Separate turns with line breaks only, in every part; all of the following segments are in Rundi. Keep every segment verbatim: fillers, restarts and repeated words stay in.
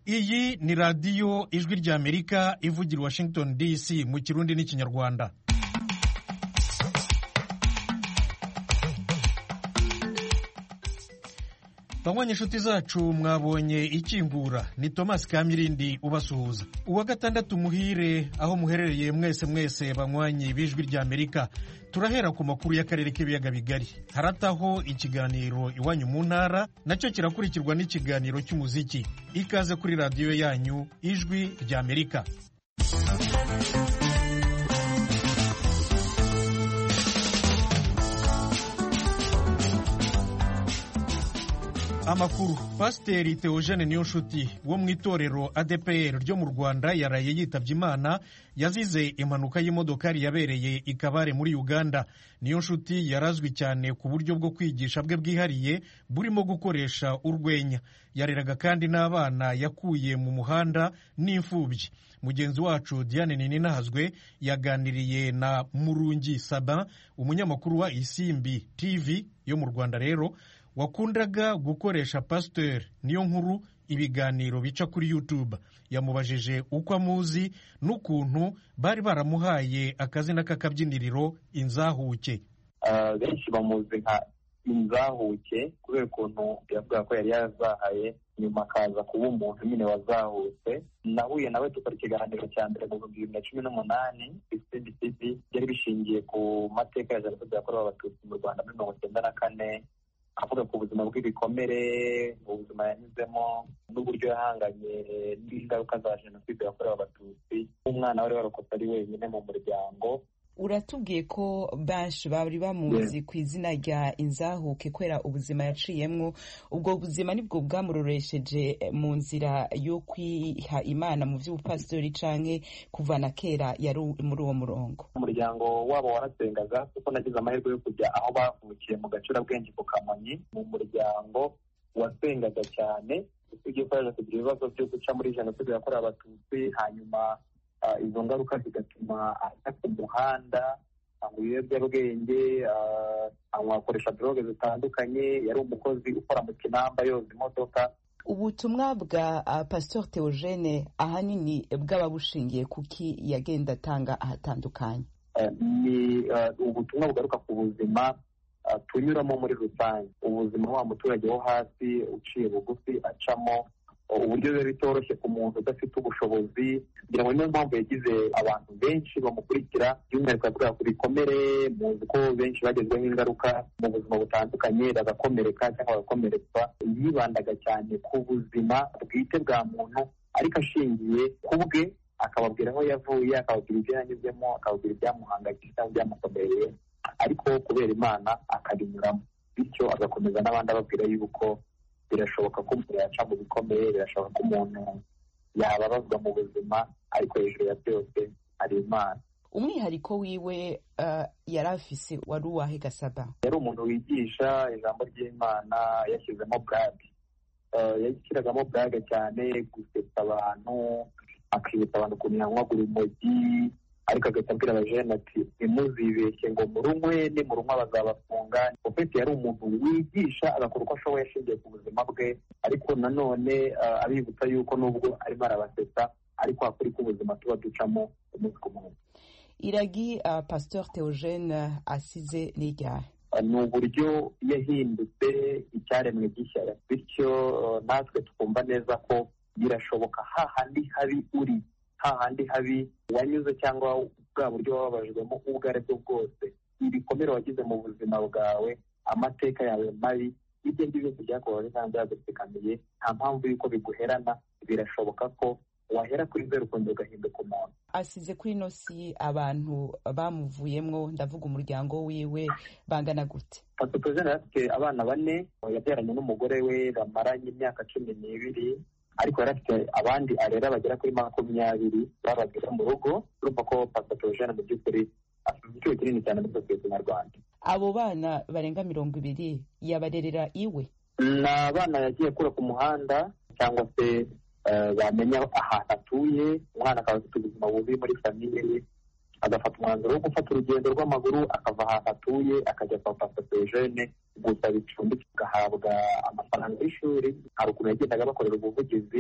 Iyi ni radiyo ijwi ry'Amerika ivugira i Washington D C mu Kirundi n'Ikinyarwanda. Banywanyi inshuti zacu mwabonye ikingura, ni Thomas Kamirindi ubasuhuza. Uwa gatandatu muhire aho muherereye mwese mwese banywanyi b'ijwi ry'Amerika. Turahera ku makuru y'akarere k'ibiyaga bigari. Harataho ikiganiro iwanyu mu ntara, nacyo kirakurikirwa n'ikiganiro cy'umuziki. Ikaze kuri radiyo yanyu ijwi ry'Amerika. Amakuru. Pasiteri Theogene Niyonshuti wo mu itorero A D P R ryo mu Rwanda yaraye yitabye Imana yazize impanuka y'imodokari yabereye i Kabare muri Uganda. Niyonshuti yarazwi cyane ku buryo bwo kwigisha bwe bwihariye burimo gukoresha urwenya. Yareraga kandi n'abana yakuye mu muhanda n'imfubyi. Mugenzi wacu Diane Nininahazwe yaganiriye na Murungi Saba, umunyamakuru wa Isimbi T V yo mu Rwanda rero wakundaga gukoresha Pasteur Niyonkuru ibiganiro bica kuri YouTube. Yamubajije uko amuzi n'ukuntu bari baramuhaye akazina k'akabyiniriro Inzahuke.
Uh, benshi bamuzi nka Inzahuke kubera ukuntu yavuga ko yari yazahaye nyuma akaza kuba umuntu nyine wazahutse. Nahuye nawe dukora ikiganiro cya mbere mu bihumbi bibiri na cumi n'umunani Isimbi T V, byari bishingiye ku mateka ya Jenoside yakorewe Abatutsi mu Rwanda muri mirongo icyenda na kane, avuga ku buzima bw'ibikomere, ubuzima yanyuzemo n'uburyo yahanganye n'ingaruka za Jenoside yakorewe Abatutsi. Umwana wari warokotse ari wenyine mu muryango.
Uratubwiye ko benshi bari bamuzi ku izina rya Inzahuke kubera ubuzima yaciyemwo. Ubwo buzima nibwo bwamuroresheje mu nzira yo kwiha Imana mu by'ubupasitori canke kuva na kera yari muri uwo murongo?
Umuryango wabo warasengaga kuko nagize amahirwe yo kujya aho bavukiye mu Gacurabwenge ku Kamonyi, mu muryango wasengaga cyane. Ugiye kwaje kugira ibibazo byo guca muri Jenoside yakorewe Abatutsi, hanyuma Uh, izo ngaruka zigatuma ajya ku muhanda, anywa ibiyobyabwenge, anywa akoresha droge zitandukanye. Yari umukozi ukora mu Kinamba yoza imodoka.
Ubutumwa bwa uh, Pasteur Theogene ahanini bwaba bushingiye kuki yagenda atanga ahatandukanye?
Uh, ni uh, ubutumwa bugaruka ku buzima uh, tunyuramo muri rusange, ubuzima wa muturage wo hasi uciye bugufi acamo, uburyo biba bitoroshye ku muntu udafite ubushobozi. Kugira ngo niyo mpamvu yagize abantu benshi bamukurikira, by'umwihariko yavuga ku bikomere. Muzi ko benshi bagezweho ingaruka mu buzima butandukanye bagakomereka cyangwa bagakomeretswa. Yibandaga cyane ku buzima bwite bwa muntu, ariko ashingiye ku bwe, akababwira aho yavuye, akababwira ibyo yanyuzemo, akababwira ibyamuhangayikishije cyangwa ibyamukomereye, ariko kubera Imana akabinyuramo. Bityo agakomeza n'abandi ababwira yuko birashoboka ko umuntu yaca mu bikomeye, birashoboka ko umuntu yababazwa mu buzima, ariko hejuru ya byose hari Imana.
Umwihariko wiwe uh, yari afise wari uwahe Gasaba?
Yari umuntu wigisha ijambo ry'Imana, yashyizemo brage. Uh, yashyiragamo brage cyane, gusetsa abantu, akibutsa abantu ukuntu yanywagura urumogi, ariko agahita abwira abajene ati ntimuzibeshye ngo murunywe, nimurunywa bazabafunga. Profeti yari umuntu wigisha, agakora uko ashoboye ashingiye ku buzima bwe, ariko nanone uh, abibutsa yuko nubwo arimo arabasetsa, ariko hakuri k'ubuzima tuba ducamo umunsi ku munsi.
Iragi uh, Pasteur Theogene asize n'iryahe?
Uh, ni uburyo yahindutse icyaremwe gishya, bityo uh, natwe tukumva neza ko birashoboka hahandi habi uri, hahandi habi wanyuze cyangwa bwa buryo wababajwemo ubwo ari bwo bwose, ibikomere wagize mu buzima bwawe, amateka yawe mabi, ibyo ngibyo byose byakubabaje cyangwa byagutsikamiye, nta mpamvu y'uko biguherana. Birashoboka ko wahera kuri zeru ukongera ugahinduka umuntu.
Asize kuri ino si abantu bamuvuyemwo, ndavuga umuryango wiwe, bangana gute?
Pastor Theogene afite abana bane, yabyaranye n'umugore we bamaranye imyaka cumi n'ibiri, ariko yari afite abandi arera bagera kuri makumyabiri babagira mu rugo. Urumva ko Pastor Theogene mu by'ukuri afite igiciro kinini cyane muri sosiyete nyarwanda.
Abo bana barenga mirongo ibiri yabarerera iwe?
Ni abana yagiye akura ku muhanda cyangwa se uh, bamenya ahantu atuye. Umwana akaba afite ubuzima bubi muri famiye ye, agafata umwanzuro wo gufata urugendo rw'amaguru akava ahantu atuye akajya kwa Pastor Theogene gusa bicumbi, agahabwa amafaranga y'ishuri. Hari ukuntu yagendaga bakorera ubuvugizi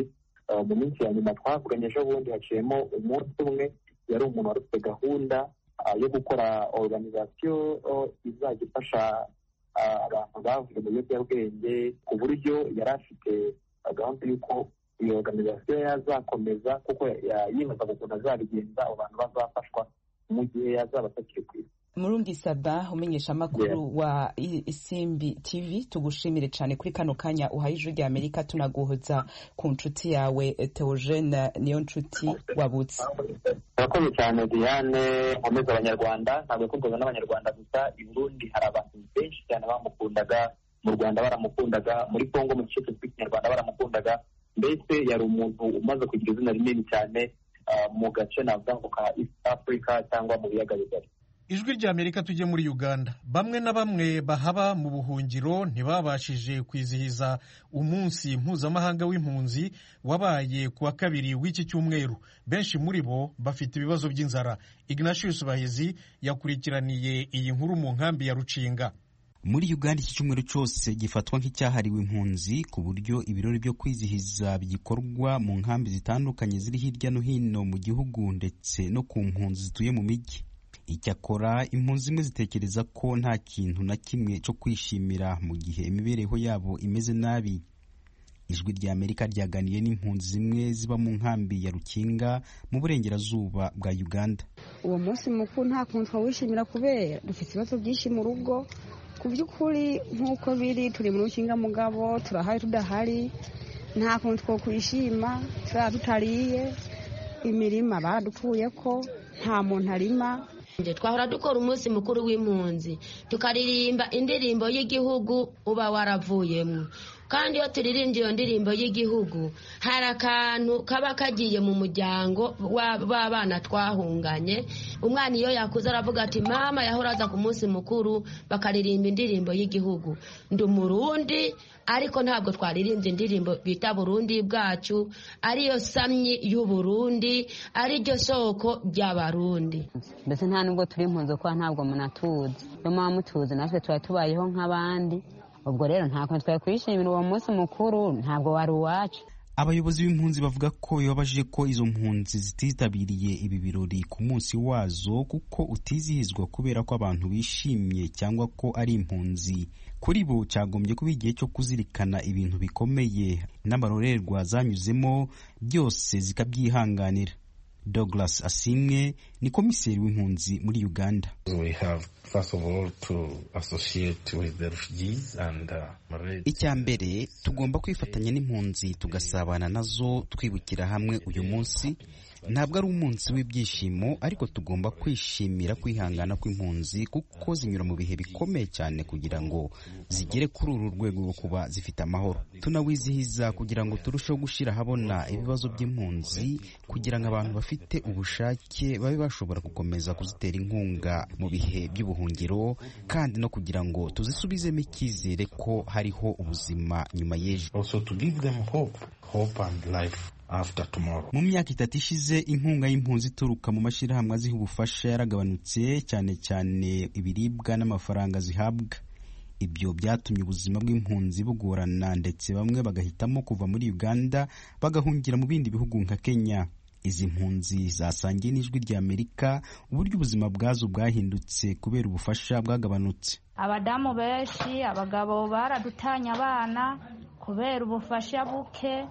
mu minsi ya nyuma twavuganye ejo bundi haciyemo umunsi umwe yari umuntu wari ufite gahunda yo gukora organization izajya ifasha abantu bavuye mu biyobyabwenge ku buryo yari afite gahunda y'uko iyo organization yazakomeza kuko yibaza ukuntu azabigenza abo bantu bazafashwa mu gihe yazaba atakiri ku isi.
Murungi Saba umenyesha amakuru yeah. wa Isimbi T V tugushimire cyane kuri kano kanya uhaye ijwi rya Amerika tunaguhoza ku nshuti yawe Theogene niyo nshuti wabutse.
Murakoze cyane Diane, nkomeza abanyarwanda ntabwo kumvuga n'abanyarwanda gusa, i Burundi hari abantu benshi cyane bamukundaga, mu Rwanda baramukundaga, muri Kongo mu gice cy'ikinyarwanda baramukundaga, mbese yari umuntu umaze kugira izina rinini cyane uh, mu gace navuga ngo ka East Africa cyangwa mu biyaga bigari.
Ijwi rya Amerika tujye muri Uganda. Bamwe na bamwe bahaba mu buhungiro ntibabashije kwizihiza umunsi mpuzamahanga w'impunzi wabaye kuwa kabiri w'iki cyumweru. Benshi muri bo bafite ibibazo by'inzara. Ignatius Bahizi yakurikiraniye iyi nkuru mu nkambi ya Rucinga.
Muri Uganda iki cyumweru cyose gifatwa nk'icyahariwe impunzi, ku buryo ibirori byo kwizihiza bigikorwa mu nkambi zitandukanye ziri hirya no hino mu gihugu ndetse no ku mpunzi zituye mu mijyi. Icyakora impunzi zimwe zitekereza ko nta kintu na kimwe cyo kwishimira mu gihe imibereho yabo imeze nabi. Ijwi rya Amerika ryaganiye n'impunzi zimwe ziba mu nkambi ya Rukinga mu burengerazuba bwa Uganda.
Uwo munsi mukuru nta kuntu twawishimira kubera dufite ibibazo byinshi mu rugo. Ku by'ukuri nk'uko biri turi mu Rukinga mugabo turahari tudahari, nta kuntu two kwishima, turaba tutariye, imirima baradupfuye ko nta muntu arima.
Twahora dukora umunsi mukuru w'impunzi tukaririmba indirimbo y'igihugu uba waravuyemo, kandi iyo turirimbye iyo ndirimbo y'igihugu hari akantu kaba kagiye mu muryango w'abana twahunganye. Umwana iyo yakuze aravuga ati mama yahora aza ku munsi mukuru bakaririmba indirimbo y'igihugu. Ndi Umurundi ariko ntabwo twaririmbye indirimbo bita Burundi bwacu, ariyo samyi y'Uburundi, ariryo soko ry'Abarundi.
Mbese nta nubwo turi impunzi kwa ntabwo munatuzi, yo mama mutuzi natwe tuba tubayeho nk'abandi. Ubwo rero nta kuntu twari kwishimira uwo munsi mukuru, ntabwo wari uwacu.
Abayobozi b'impunzi bavuga ko bibabaje ko izo mpunzi zititabiriye ibi birori ku munsi wazo kuko utizihizwa kubera ko abantu bishimye cyangwa ko ari impunzi. Kuri bo cyagombye kuba igihe cyo kuzirikana ibintu bikomeye n'amarorerwa zanyuzemo byose zikabyihanganira. Douglas Asimwe ni komiseri w'impunzi muri Uganda.
We have first of all to associate with the refugees and uh,
icya mbere tugomba kwifatanya n'impunzi tugasabana nazo twibukira hamwe uyu munsi. Ntabwo ari umunsi w'ibyishimo, ariko tugomba kwishimira kwihangana kw'impunzi kuko zinyura mu bihe bikomeye cyane kugira ngo zigere kuri uru rwego rwo kuba zifite amahoro. Tunawizihiza kugira ngo turusheho gushyira habona ibibazo by'impunzi kugira ngo abantu bafite ubushake babe bashobora gukomeza kuzitera inkunga mu bihe by'ubuhungiro, kandi no kugira ngo tuzisubizemo icyizere ko hariho ubuzima nyuma y'ejo.
Also to give them hope, hope and life after tomorrow.
Mu myaka itatu ishize inkunga y'impunzi ituruka mu mashyirahamwe aziha ubufasha yaragabanutse, cyane cyane ibiribwa n'amafaranga zihabwa. Ibyo byatumye ubuzima bw'impunzi bugorana ndetse bamwe bagahitamo kuva muri Uganda bagahungira mu bindi bihugu nka Kenya. Izi mpunzi zasangiye n'ijwi rya Amerika uburyo ubuzima bwazo bwahindutse kubera ubufasha bwagabanutse.
Abadamu benshi, abagabo baradutanya abana kubera ubufasha buke,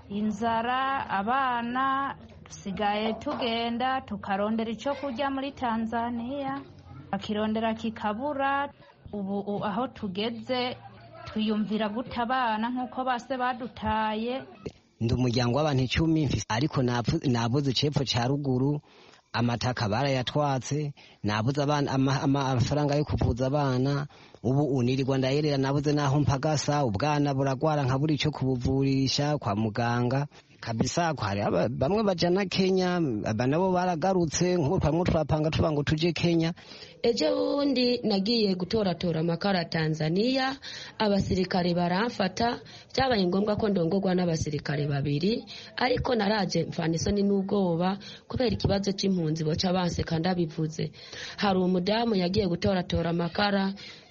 inzara, abana dusigaye tugenda tukarondera icyo kurya muri Tanzania bakirondera kikabura. Ubu aho tugeze twiyumvira gutabana nk'uko base badutaye.
Ndi umuryango w'abantu icumi ariko nabuze cepfo ca ruguru, amataka barayatwatse, nabuze abana amafaranga yo kuvuza abana. Ubu unirirwa ndayerera, nabuze naho mpagasa, ubwana buragwara nkabura icyo kubuvurisha kwa muganga kabisa. Ko hari bamwe bajana Kenya, abanabo baragarutse nk'uko twamwe turapanga tubango tuje Kenya.
Ejo bundi nagiye gutoratora amakara Tanzania, abasirikare baramfata, byabaye ngombwa ko ndongorwa n'abasirikare babiri, ariko naraje mfana isoni n'ubwoba kubera ikibazo cy'impunzi boca banseka ndabivuze. Hari umudamu yagiye gutoratora amakara,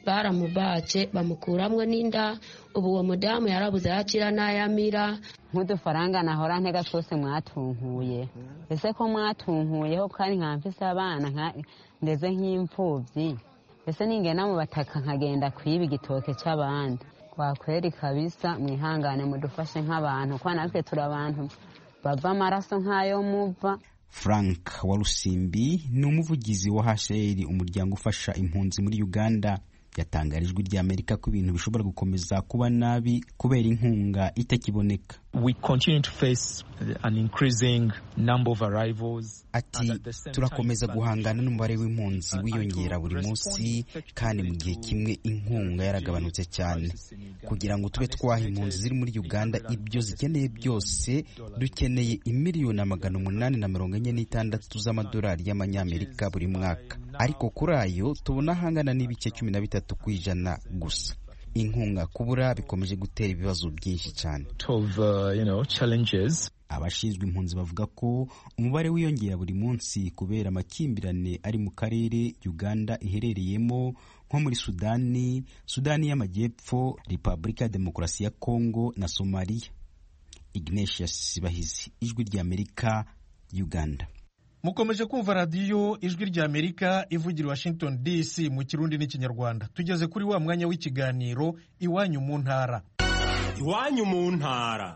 baramubace bamukuramwo n'inda ubu uwo mudamu yarabuze yakira n'ayamira.
nk'udufaranga nahora ntega twose mwatunkuye ese ko mwatunkuyeho kandi nkamfise abana ndeze nk'imfuvyi ese ningena mu bataka nkagenda kwiba igitoke c'abandi. Kwa kweli kabisa mwihangane mudufashe nk'abantu kwa natwe turi abantu bava amaraso nk'ayo muva.
Frank Warusimbi ni umuvugizi wa H C R umuryango ufasha impunzi muri Uganda. Yatangarijwe ry'Amerika ko ibintu bishobora gukomeza kuba nabi kubera inkunga itakiboneka.
We continue to face an increasing number of arrivals.
Ati turakomeza guhangana n'umubare w'impunzi wiyongera buri munsi kandi mu gihe kimwe inkunga yaragabanutse cyane. Kugira ngo tube twaha impunzi ziri muri Uganda ibyo zikeneye byose dukeneye imiliyoni amagana umunani na mirongo enye n'itandatu z'amadolari y'amanyamerika buri mwaka, ariko kuri ayo tubona hangana n'ibice cumi na bitatu ku ijana gusa. Inkunga kubura bikomeje gutera ibibazo byinshi cyane.
Of, uh, you know, challenges.
Abashinzwe impunzi bavuga ko umubare wiyongera buri munsi kubera amakimbirane ari mu karere Uganda iherereyemo nko muri Sudani, Sudani y'Amajyepfo, Repubulika ya Demokarasi ya Kongo na Somalia. Ignatius Bahizi, Ijwi ry'Amerika, Uganda.
Mukomeje kumva radiyo Ijwi ry'Amerika ivugira Washington D C mu Kirundi n'Ikinyarwanda. Tugeze kuri wa mwanya w'ikiganiro Iwanyu mu ntara.
Iwanyu mu ntara.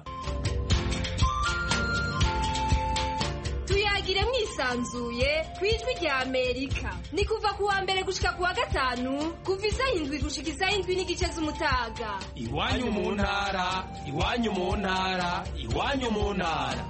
Tuyagire mwisanzuye ku Ijwi ry'Amerika. Ni kuva ku wa mbere gushika ku wa gatanu kuva isaha indwi gushika isaha indwi n'igice z'umutaga.
Iwanyu mu ntara, Iwanyu mu ntara, Iwanyu mu ntara.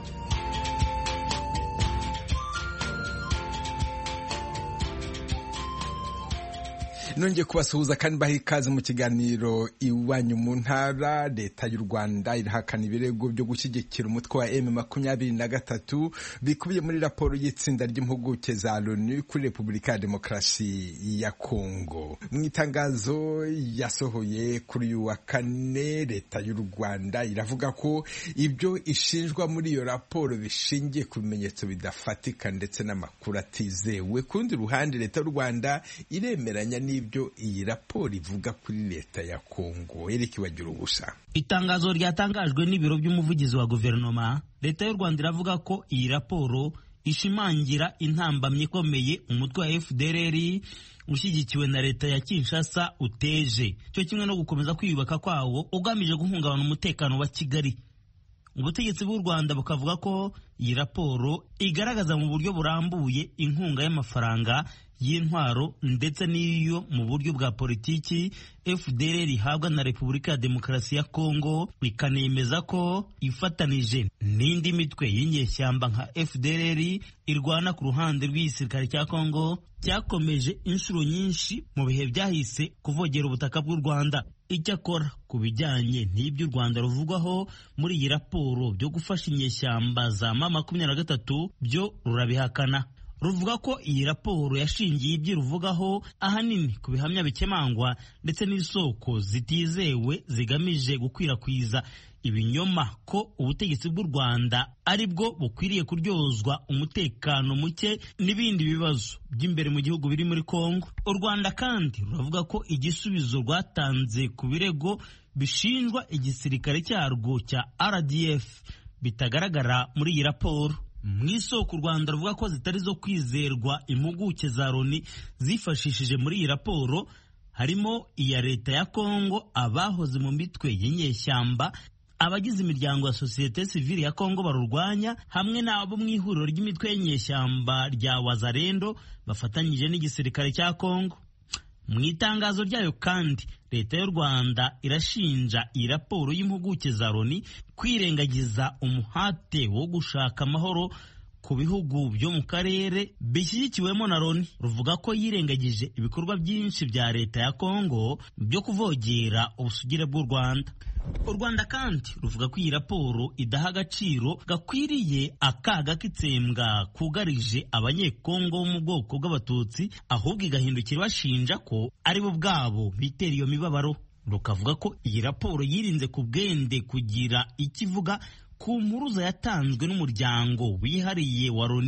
nongeye kubasuhuza kandi baha ikaze mu kiganiro Iwanyu mu ntara. Leta y'u Rwanda irahakana ibirego byo gushyigikira umutwe wa M makumyabiri na gatatu bikubiye muri raporo y'itsinda ry'impuguke za Loni kuri Repubulika ya Demokarasi ya Kongo. Mu itangazo yasohoye kuri uyu wa kane, leta y'u Rwanda iravuga ko ibyo ishinjwa muri iyo raporo bishingiye ku bimenyetso bidafatika ndetse n'amakuru atizewe. Ku rundi ruhande, leta y'u Rwanda iremeranya n'ibyo ibyo iyi raporo ivuga kuri leta ya Kongo. Eric Bagira ubusa.
Itangazo ryatangajwe n'ibiro by'umuvugizi wa guverinoma, leta y'u Rwanda iravuga ko iyi raporo ishimangira intambamye ikomeye umutwe wa F D L R ushyigikiwe na leta ya Kinshasa uteje, cyo kimwe no gukomeza kwiyubaka kwawo ugamije guhungabana umutekano wa Kigali. Ubutegetsi bw'u Rwanda bukavuga ko iyi raporo igaragaza mu buryo burambuye inkunga y'amafaranga y'intwaro ndetse n'iyo mu buryo bwa politiki F D L R ihabwa na Repubulika ya Demokarasi ya Kongo, ikanemeza ko ifatanije n'indi mitwe y'inyeshyamba nka F D L R irwana ku ruhande rw'igisirikare cya Kongo cyakomeje inshuro nyinshi mu bihe byahise kuvogera ubutaka bw'u Rwanda. Icyakora ku bijyanye n'ibyo u Rwanda ruvugwaho muri iyi raporo byo gufasha inyeshyamba za M makumyabiri na gatatu byo rurabihakana. Ruvuga ko iyi raporo yashingiye ibyo ruvugaho ahanini ku bihamya bikemangwa ndetse n'isoko zitizewe zigamije gukwirakwiza ibinyoma ko ubutegetsi bw'u Rwanda ari bwo bukwiriye kuryozwa umutekano muke n'ibindi bibazo by'imbere mu gihugu biri muri Kongo. U Rwanda kandi ruravuga ko igisubizo rwatanze ku birego bishinjwa igisirikare cyarwo cya R D F bitagaragara muri iyi raporo. Mu isoko u Rwanda ruvuga ko zitari zo kwizerwa impuguke za Loni zifashishije muri iyi raporo harimo iya leta ya Kongo, abahoze mu mitwe y'inyeshyamba, abagize imiryango ya sosiyete sivile ya Kongo barurwanya, hamwe n'abo mu ihuriro ry'imitwe y'inyeshyamba rya Wazalendo bafatanyije n'igisirikare cya Kongo. Mu itangazo ryayo kandi, leta y'u Rwanda irashinja iyi raporo y'impuguke za Loni kwirengagiza umuhate wo gushaka amahoro ku bihugu byo mu karere bishyigikiwemo na Loni. Ruvuga ko yirengagije ibikorwa byinshi bya leta ya Kongo byo kuvogera ubusugire bw'u Rwanda. U Rwanda kandi ruvuga ko iyi raporo idaha agaciro gakwiriye akaga k'itsembwa kugarije abanyekongo bo mu bwoko bw'abatutsi, ahubwo igahindukira bashinja ko ari bo bwabo bitera iyo mibabaro. Rukavuga ko iyi raporo yirinze ku bwende kugira ikivuga ku mpuruza yatanzwe n'umuryango wihariye wa Loni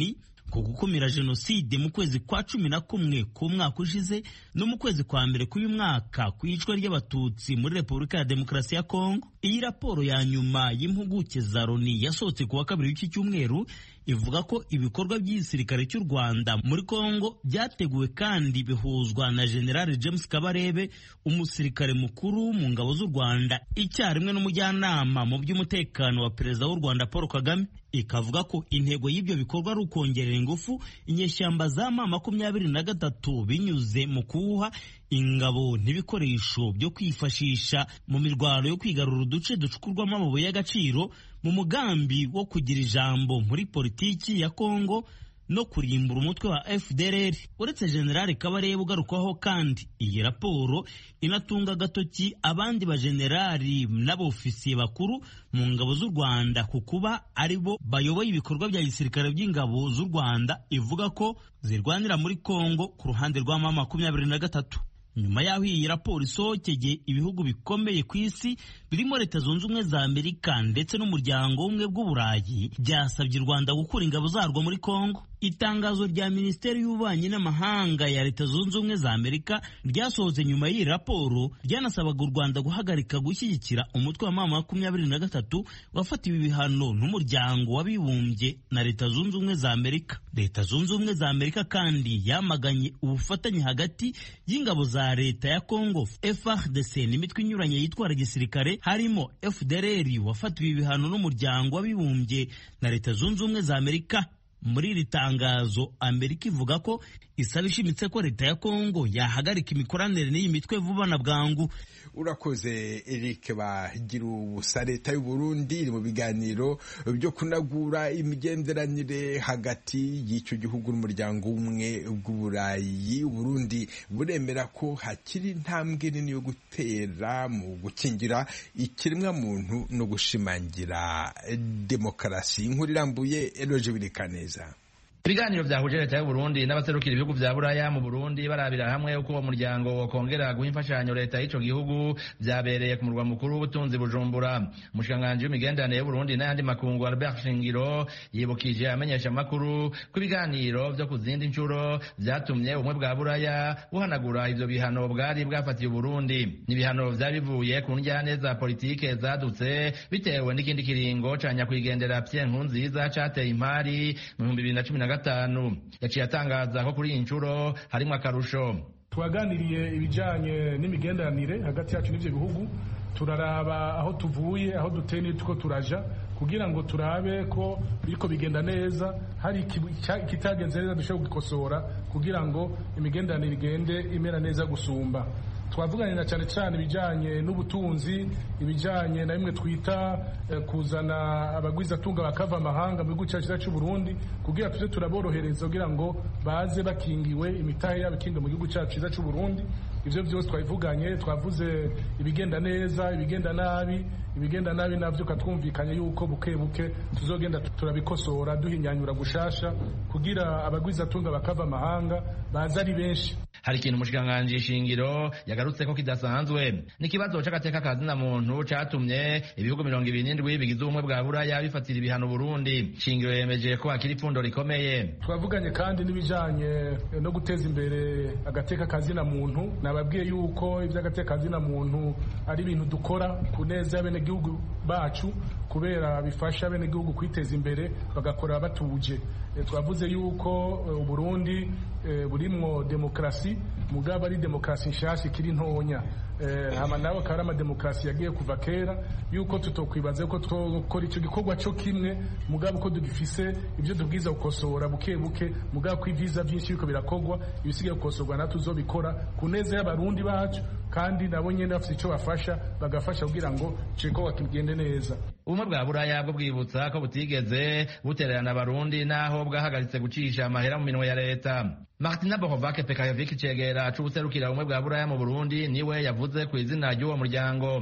ku gukumira jenoside mu kwezi kwa cumi na kumwe k'umwaka ushize no mu kwezi kwa mbere k'uyu mwaka ku iyicwa ry'abatutsi muri Repubulika ya Demokarasi ya Kongo. Iyi raporo ya nyuma y'impuguke za Loni yasohotse ku wa kabiri w'iki cyumweru ivuga ko ibikorwa by'igisirikare cy'u Rwanda muri Kongo byateguwe kandi bihuzwa na General James Kabarebe, umusirikare mukuru mu ngabo z'u Rwanda, icyarimwe n'umujyanama mu by'umutekano wa Perezida w'u Rwanda Paul Kagame. Ikavuga ko intego y'ibyo bikorwa ari ukongerera ingufu inyeshyamba za ma makumyabiri na gatatu binyuze mu kuwuha ingabo n'ibikoresho byo kwifashisha mu mirwano yo kwigarura uduce ducukurwamo amabuye y'agaciro mu mugambi wo kugira ijambo muri politiki ya Kongo no kurimbura umutwe wa F D L R. Uretse General Kabarebe ugarukwaho kandi, iyi raporo inatunga agatoki abandi bajenerali n'abofisiye bakuru mu ngabo z'u Rwanda ku kuba ari bo bayoboye ibikorwa bya gisirikare by'ingabo z'u Rwanda, ivuga ko zirwanira muri Kongo ku ruhande rwa ma makumyabiri na gatatu. Nyuma y'aho iyi raporo isohokeye, ibihugu bikomeye ku isi birimo Leta Zunze Ubumwe za Amerika ndetse n'umuryango w'ubumwe bw'Uburayi byasabye u Rwanda gukura ingabo zarwo muri Kongo. Itangazo rya Minisiteri y'Ububanyi n'Amahanga ya Leta Zunze Ubumwe za Amerika ryasohotse nyuma y'iyi raporo ryanasabaga u Rwanda guhagarika gushyigikira umutwe wa ma makumyabiri na gatatu wafatiwe ibihano n'umuryango w'abibumbye na Leta Zunze Ubumwe za Amerika. Leta Zunze Ubumwe za Amerika kandi yamaganye ubufatanye hagati y'ingabo za Leta ya Kongo F A R D C n'imitwe inyuranye yitwara gisirikare harimo F D L R wafatiwe ibihano n'umuryango w'abibumbye na Leta Zunze Ubumwe za Amerika. Muri iri tangazo, Amerika ivuga ko isaba ishimitse ko Leta ya Kongo yahagarika imikoranire n'iyi mitwe vuba na bwangu.
Urakoze Eric bagira ubusa. Leta y'u Burundi iri mu biganiro byo kunagura imigenderanire hagati y'icyo gihugu n'umuryango umwe bw'Uburayi. Burundi buremera ko hakiri intambwe nini yo gutera mu gukingira ikiremwa muntu no gushimangira demokarasi. Inkuru irambuye Eloge Birikaneza.
Ibiganiro byahuje Leta y'u Burundi n'abaserukira ibihugu bya Buraya mu Burundi barabira hamwe uko uwo muryango wokongera guha imfashanyo Leta y'ico gihugu byabereye ku murwa mukuru w'ubutunzi Bujumbura. Umushikiranganji w'imigenderanire y'u Burundi n'ayandi makungu Albert Shingiro yibukije amenyesha makuru ko ibiganiro byo kuzindi ncuro byatumye ubumwe bwa Buraya buhanagura ivyo bihano bwari bwafatiye u Burundi. N'ibihano vyari bivuye ku njyane za politike zadutse bitewe n'ikindi kiringo ca nyakwigendera Pierre Nkurunziza cateye impari mu bihumbi bibiri na cumi na gatanu. Yaciye atangaza ko kuri iyi ncuro harimo akarusho.
Twaganiriye ibijanye n'imigenderanire hagati yacu n'ivyo bihugu, turaraba aho tuvuye, aho duteye n'uko turaja, kugira ngo turabe ko biriko bigenda neza, hari ikitagenze neza dushobora gukosora kugira ngo imigenderanire igende imera neza gusumba. Twavuganye na cyane cyane ibijanye n'ubutunzi, ibijanye na bimwe twita eh, kuzana abagwizatunga bakava amahanga mu gihugu cyacu cy'u Burundi kugira tuje turaborohereza kugira ngo baze bakingiwe imitahe yabo ikinga mu gihugu cyacu cy'u Burundi. Ivyo byose twabivuganye, twavuze ibigenda neza, ibigenda nabi, ibigenda nabi navyo katwumvikanye yuko buke buke tuzogenda turabikosora duhinyanyura gushasha kugira abagwizatunga bakava amahanga baza ari benshi.
Hari ikintu umushikiranganji Shingiro yagarutse ko kidasanzwe n'ikibazo c'agateka kazina muntu catumye ibihugu mirongo ibiri n'indwi bigize ubumwe bwa Buraya bifatira ibihano Burundi. Shingiro yemeje ko hakiri ipfundo rikomeye.
Twavuganye kandi n'ibijanye no guteza imbere agateka kazina muntu. Nababwiye yuko ivy'agateka kazina muntu ari ibintu dukora ku neza y'abenegihugu bacu kubera bifasha abenegihugu kwiteza imbere bagakora batuje. Twavuze yuko Burundi burimwo demokrasi mugabo ari demokrasi nshasha ikiri ntonya. Hama nawe akaba ari amademokrasi yagiye kuva kera, yuko tutokwibaza ko twokora ico gikorwa cyo kimwe mugabo ko dugifise ibyo tubwiza gukosora buke buke mugabo ko iviza byinshi biko birakogwa ibisigaye gukosorwa na tuzobikora ku neza y'abarundi bacu kandi nabo nyene bafite ico bafasha bagafasha kugira ngo ciko kigende neza.
Ubumwe bwa Buraya bwo bwibutsa ko butigeze butererana abarundi naho bwahagaritse gucisha amahera mu minwe ya leta. Martina Bohovac Pekayovic cegera c'ubuserukira ubumwe bwa Buraya mu Burundi niwe yavuze ku izina ry'uwo muryango.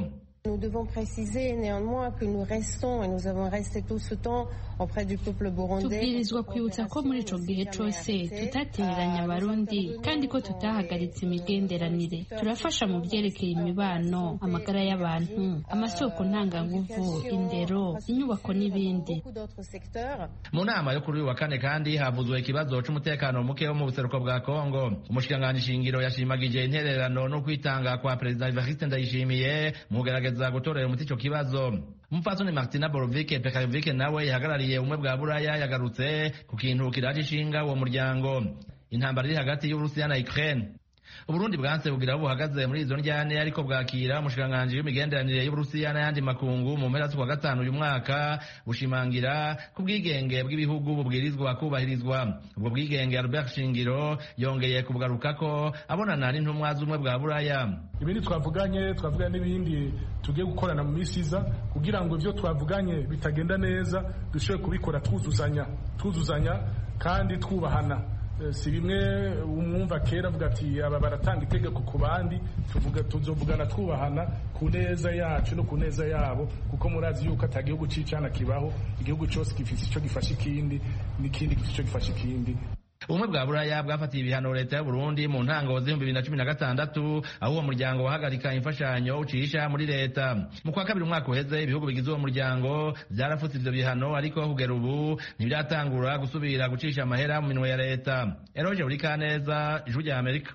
Nous devons préciser néanmoins que nous restons et nous avons resté tout ce temps auprès du peuple burundais.
Tubwirizwa kwibutsa ko muri ico gihe cose tutatereranya abarundi kandi ko tutahagaritse imigenderanire. Turafasha mu byerekeye imibano, amagara y'abantu, amasoko ntanganguvu, indero, inyubako n'ibindi.
Mu nama yo kuri uyu wa kane kandi havuzwe ikibazo c'umutekano muke wo mu buseruko bwa Kongo. Umushikiranganji shingiro yashimagije intererano no kwitanga kwa Perezida Evariste Ndayishimiye mu kugerageza gutorera umuti ico kibazo. Umupfasoni Martina Borovike Pekarovike nawe yahagarariye ubumwe bwa Buraya yagarutse ku kintu kiraje ishinga uwo muryango, intambara iri hagati y'Uburusiya na Ukraine. Uburundi bwanse bugira buhagaze muri izo njyane ariko bwakira umushikiranganji w'imigenderanire y'Uburusiya n'ayandi makungu mu mpera z'ukwa gatanu uyu mwaka bushimangira ku bwigenge bw'ibihugu bubwirizwa kubahirizwa. Ubwo bwigenge Albert Shingiro yongeye kubugaruka ko abonana n'intumwa z'ubumwe bwa Buraya.
Ibindi twavuganye twavuganye n'ibindi tugiye gukorana mu minsi iza kugira ngo ivyo twavuganye bitagenda neza dushobore kubikora twuzuzanya twuzuzanya kandi twubahana. Si bimwe umwumva kera avuga ati aba baratanga itegeko ku bandi, tuvuga tuzovugana twubahana ku neza yacu no ku neza yabo, kuko murazi yuko atagihugu cicana kibaho, igihugu cyose gifise ico gifasha ikindi n'ikindi gifise ico gifasha ikindi.
Ubumwe bwa Buraya bwafatiye ibihano leta y'u Burundi mu ntango z'ibihumbi bibiri na cumi na gatandatu aho uwo muryango wahagarika imfashanyo ucisha muri leta. Mu kwa kabiri umwaka uheze ibihugu bigize uwo muryango vyarafutse ivyo bihano ariko kugera ubu ntibiratangura gusubira gucisha amahera mu minwe ya leta. Eroje Urikaneza, Ijwi rya Amerika.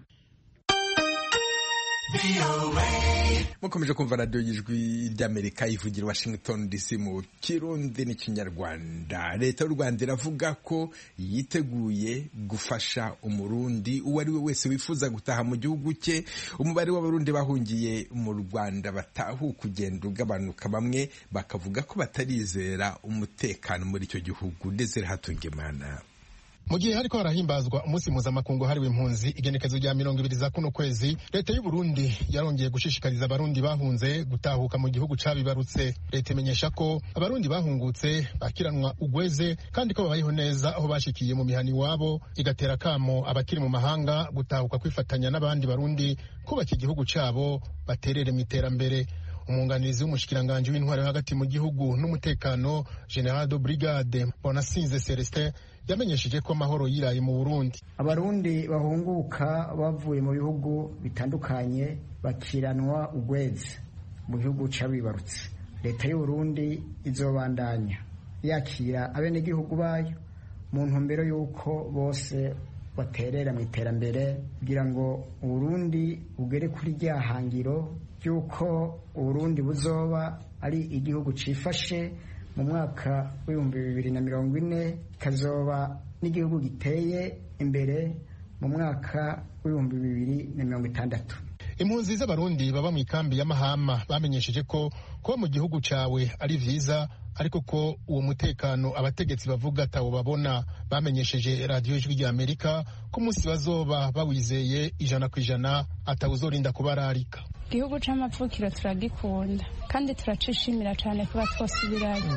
mukomeje kumva radiyo y'ijwi ry'Amerika ivugira Washington D C mu Kirundi n'ikinyarwanda. Leta y'u Rwanda iravuga ko yiteguye gufasha umurundi uwo ari we wese wifuza gutaha mu gihugu cye. Umubare w'abarundi bahungiye mu Rwanda batahuka ugenda ugabanuka, bamwe bakavuga ko batarizera umutekano muri icyo gihugu. Desire Hatungimana.
Mu gihe hariko harahimbazwa umunsi mpuzamakungu hariwe impunzi igenekezo rya mirongo ibiri za kuno kwezi, leta y'u Burundi yarongeye gushishikariza abarundi bahunze gutahuka mu gihugu cabibarutse. Leta imenyesha ko abarundi bahungutse bakiranwa ugweze kandi ko babayeho neza aho bashikiye mu mihani wabo, igatera kamo abakiri mu mahanga gutahuka kwifatanya n'abandi barundi kubaka igihugu cabo baterere mu iterambere. Umunganizi w'umushikiranganje w'intwaro hagati mu gihugu n'umutekano General de Brigade Bonasinze Celestin yamenyesheje ko amahoro yiraye mu Burundi.
Abarundi bahunguka bavuye mu bihugu bitandukanye bakiranwa ugweze mu gihugu cabibarutse. Leta y'u Burundi izobandanya yakira abenegihugu bayo mu ntumbero y'uko bose baterera mu iterambere kugira ngo Burundi bugere kuri rya hangiro y'uko Burundi buzoba ari igihugu cifashe mu mwaka w'ibihumbi bibiri na mirongo ine, kazoba n'igihugu giteye imbere mu mwaka w'ibihumbi bibiri na mirongo itandatu.
Impunzi z'abarundi baba mu ikambi ya Mahama bamenyesheje ko kuba mu gihugu cawe ari vyiza, ariko ko uwo mutekano abategetsi bavuga atawo babona. Bamenyesheje radiyo y'ijwi rya Amerika ko umunsi bazoba bawizeye ijana ku ijana atawuzorinda kubararika.
Igihugu c'amapfukiro turagikunda kandi turacishimira cyane kuba twosubirayo,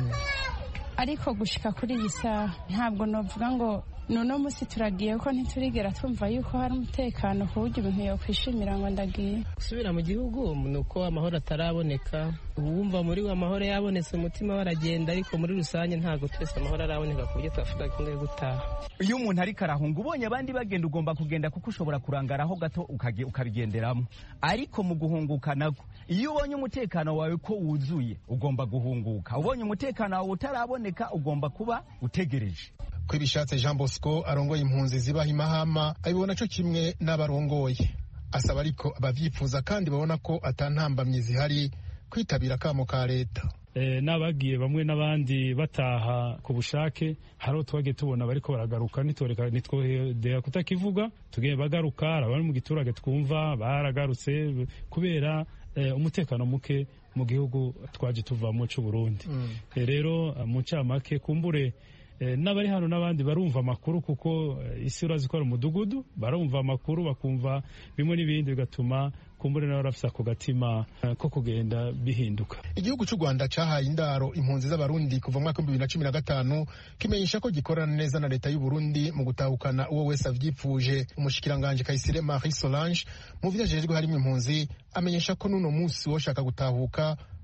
ariko gushika kuri iyi saha ntabwo novuga ngo nono musi turagiye ko ntiturigera twumva yuko hari umutekano ku buryo ibintu yokwishimira ngo ndagiye.
Gusubira mu gihugu nuko amahoro ataraboneka, uwumva muri we amahoro yabonetse umutima waragenda, ariko muri rusange ntabwo twese amahoro araboneka ku buryo twavuga ko ngiye gutaha.
Iyo umuntu ariko arahunga ubonye abandi bagenda ugomba kugenda kuko ushobora kurangaraho gato ukabigenderamo, ariko mu guhunguka nako iyo ubonye umutekano wawe ko wuzuye ugomba guhunguka, ubonye umutekano wawe utaraboneka ugomba kuba utegereje.
Kwibishatse Jean Bosco arongoye impunzi zibaha Imahama abibona cyo kimwe n'abarongoye, asaba ariko abavyifuza kandi babona ko atantambamye zihari kwitabira kamo ka leta.
E, n'abagiye bamwe n'abandi bataha ku bushake, haro twage tubona bariko baragaruka nitoreka nitwohedera kutakivuga, tugiye bagaruka abari mu giturage twumva baragarutse kubera e, umutekano muke mu gihugu twaje tuvamo c'u Burundi. Mm. E, rero mu camake kumbure E, n'abari hano n'abandi barumva amakuru kuko e, isi urazikora umudugudu, barumva amakuru bakumva bimwe n'ibindi bigatuma kumbure nawe arafisa ku gatima e, ko kugenda bihinduka.
Igihugu cy'u Rwanda cyahaye indaro impunzi z'abarundi kuva mu mwaka w'ibihumbi bibiri na cumi na gatanu, kimenyesha ko gikorana neza na leta y'u Burundi mu gutahukana uwo wese avyipfuje. Umushikiranganje Kayisire Marie Solange mu vyajejwe harimo impunzi amenyesha ko nuno munsi woshaka gutahuka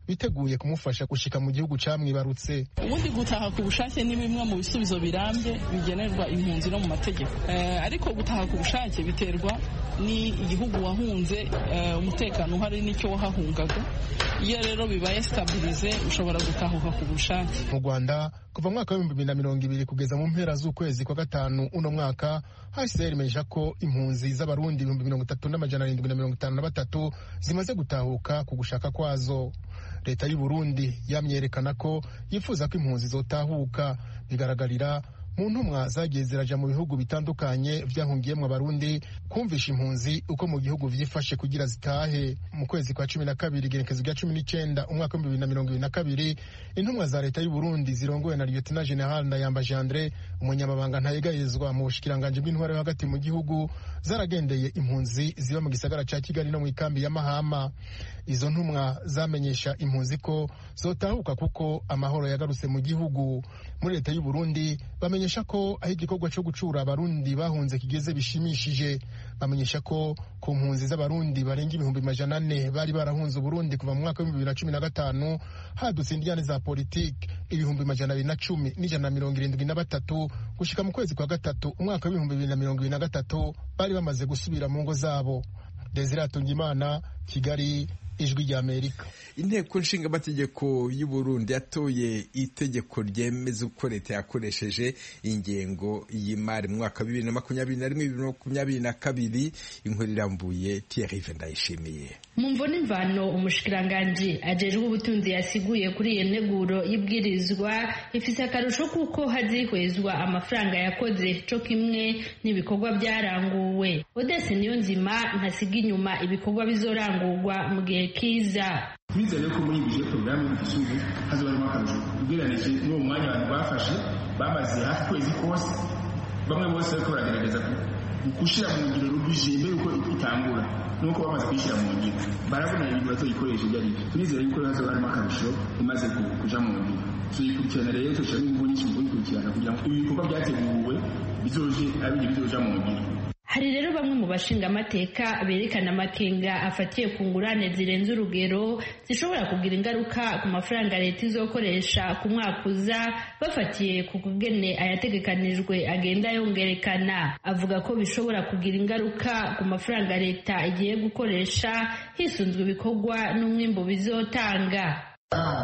biteguye kumufasha gushika mu gihugu camwibarutse.
Ubundi gutaha ku bushake ni bimwe mu bisubizo birambye bigenerwa impunzi no mu mategeko, ariko gutaha ku bushake biterwa ni igihugu wahunze, umutekano uhari n'icyo wahahungaga. Iyo rero bibaye stabilize ushobora gutahuka ku bushake.
Mu Rwanda kuva mu mwaka w'ibihumbi bibiri na mirongo ibiri kugeza mu mpera z'ukwezi kwa gatanu uno mwaka, H C R imenyesha ko impunzi z'abarundi ibihumbi mirongo itatu n'amajana arindwi na mirongo itanu na batatu zimaze gutahuka ku gushaka kwazo. Leta y'u Burundi yamyerekana ko yifuza ko impunzi zotahuka, bigaragarira mu ntumwa zagiye ziraja mu bihugu bitandukanye vyahungiyemwo abarundi kumvisha impunzi uko mu gihugu vyifashe kugira zitahe. Mu kwezi kwa cumi na kabiri igenekezo rya cumi n'icenda umwaka w'ibihumbi bibiri na mirongo ibiri na kabiri, intumwa za leta y'u Burundi zirongowe na Lieutenant General Ndayambaje Andre, umunyamabanga ntayegayezwa mu bushikiranganje bw'intwaro yo hagati mu gihugu, zaragendeye impunzi ziba mu gisagara ca Kigali no mu ikambi ya Mahama. Izo ntumwa zamenyesha impunzi ko zotahuka kuko amahoro yagarutse mu gihugu. Muri leta y'u Burundi bamenyesha ko aho igikorwa cyo gucura abarundi bahunze kigeze bishimishije. Bamenyesha ko ku mpunzi z'abarundi barenga ibihumbi majana ane bari barahunze Uburundi kuva mu mwaka w'ibihumbi bibiri na cumi na gatanu, hadutse indiyane za politiki ibihumbi majana abiri na cumi n'ijana na mirongo irindwi na batatu gushika mu kwezi kwa gatatu umwaka w'ibihumbi bibiri na mirongo ibiri na gatatu bari bamaze gusubira mu ngo zabo. Desire Atungimana, Kigali, Ijwi rya Amerika.
Inteko nshingamategeko y'u Burundi yatoye itegeko ryemeza uko leta yakoresheje ingengo y'imari mu mwaka wa bibiri na makumyabiri na rimwe bibiri na makumyabiri na kabiri. Inkuru irambuye Thierry Ndayishimiye.
Mu mvune imvano umushikiranganji ajejwe ubutunzi yasiguye kuri iyo nteguro y'ibwirizwa ifise akarusho kuko hazihwezwa amafaranga yakoze co kimwe n'ibikorwa byaranguwe. Odese Niyonzima ntasiga inyuma ibikorwa bizorangurwa mu gihe kiza.
Twizeye ko muri bije programme y'igisubizo hazobarimo akarusho ugereranije n'uwo mwanya abantu bafashe bamaze hafi kwezi kose, bamwe bose bariko baragerageza gushira mu ngiro rubije mbere uko itangura nuko bamaze kwishyira mu ngiro barabona ibintu batoyikoresha ibyo ari byo. Twizeye yuko hazobarimo akarusho imaze kuja mu ngiro. Tuyikurikirana rero tushaka ingufu nyinshi mu kuyikurikirana kugira ngo ibikorwa byateguwe bizoje abiri bizoja mu ngiro.
Hari rero bamwe mu bashinga amateka berekana amakenga afatiye ku ngurane zirenze urugero zishobora kugira ingaruka ku mafaranga leta izokoresha ku mwaka uza, bafatiye ku kugene ayategekanijwe agenda yongerekana. Avuga ko bishobora kugira ingaruka ku mafaranga leta igiye gukoresha hisunzwe ibikorwa n'umwimbo bizotanga.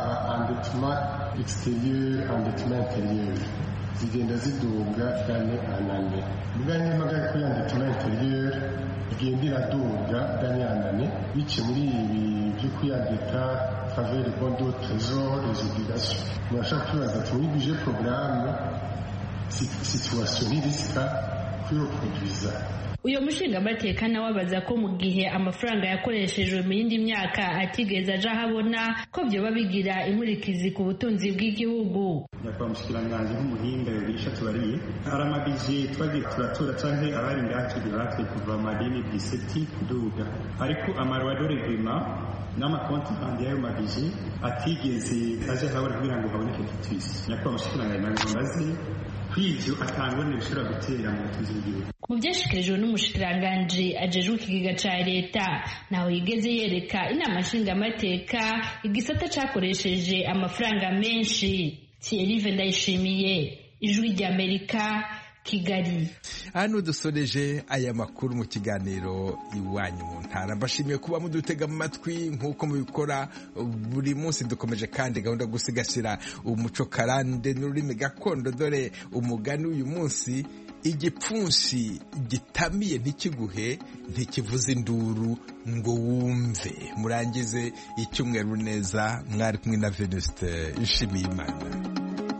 Endettement exterieur, endettement intérieur zigenda ziduga dane anane. Bwanye magari ko endettement intérieur igenda iraduga dane anane bice muri ibi byo kuyandika faveur bon de trésor les obligations. Mwashaka kwibaza ati muri budget programme situation risque kuyoproduiza.
Uyo mushinga amateka nawe abaza ko mu gihe amafaranga yakoreshejwe mu yindi myaka atigeze aja habona ko byoba bigira inkurikizi ku butunzi bw'igihugu.
Nyakwa mushikiranganje nk'umuhinga yobirisha tubariye aramabije twagiye turatura canke abari ngacu biratwe kuva madini diseti kuduga, ariko amarwa de reglement n'amakonti kandi yayo mabije atigeze aje habona kugira ngo haboneke tutwisi. Nyakwa mushikiranganje nabibaze kw'ivyo atangone bishobora gutera mu butunzi bw'igihugu.
Mu byashikirijwe n'umushikiranganji ajejwe ikigega ca leta naho yigeze yereka inama nshingamateka igisata cakoresheje amafaranga menshi. Thierry Ndayishimiye, Ijwi rya Amerika, Kigali.
Hano dusoreje aya makuru mu kiganiro Iwanyu mu Ntara. Mbashimiye kuba mudutega amatwi nk'uko mubikora buri munsi. Dukomeje kandi gahunda yo gusigasira umuco karande n'ururimi gakondo. Dore umugani uyu munsi: igipfunsi gitamiye ntikiguhe ntikivuze induru ngo wumve. Murangize icyumweru neza. Mwari kumwe na Venuste Nshimiyimana.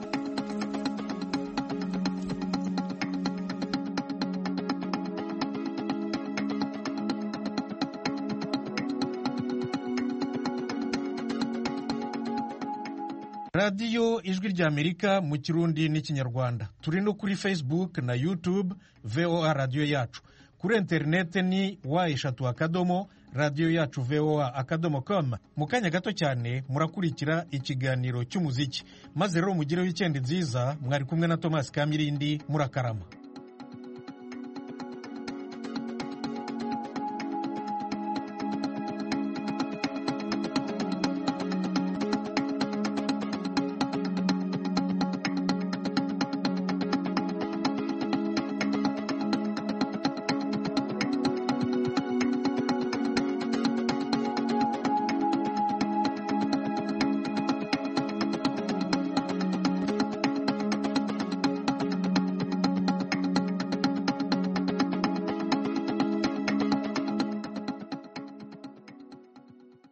radiyo ijwi rya Amerika mu Kirundi n'ikinyarwanda. Turi no kuri Facebook na YouTube V O A radiyo yacu. Kuri interineti ni wa eshatu akadomo radiyo yacu V O A akadomo com. Mu kanya gato cyane murakurikira ikiganiro cy'umuziki. Maze rero mugire weekend nziza. Mwari kumwe na Thomas Kamirindi. Murakarama.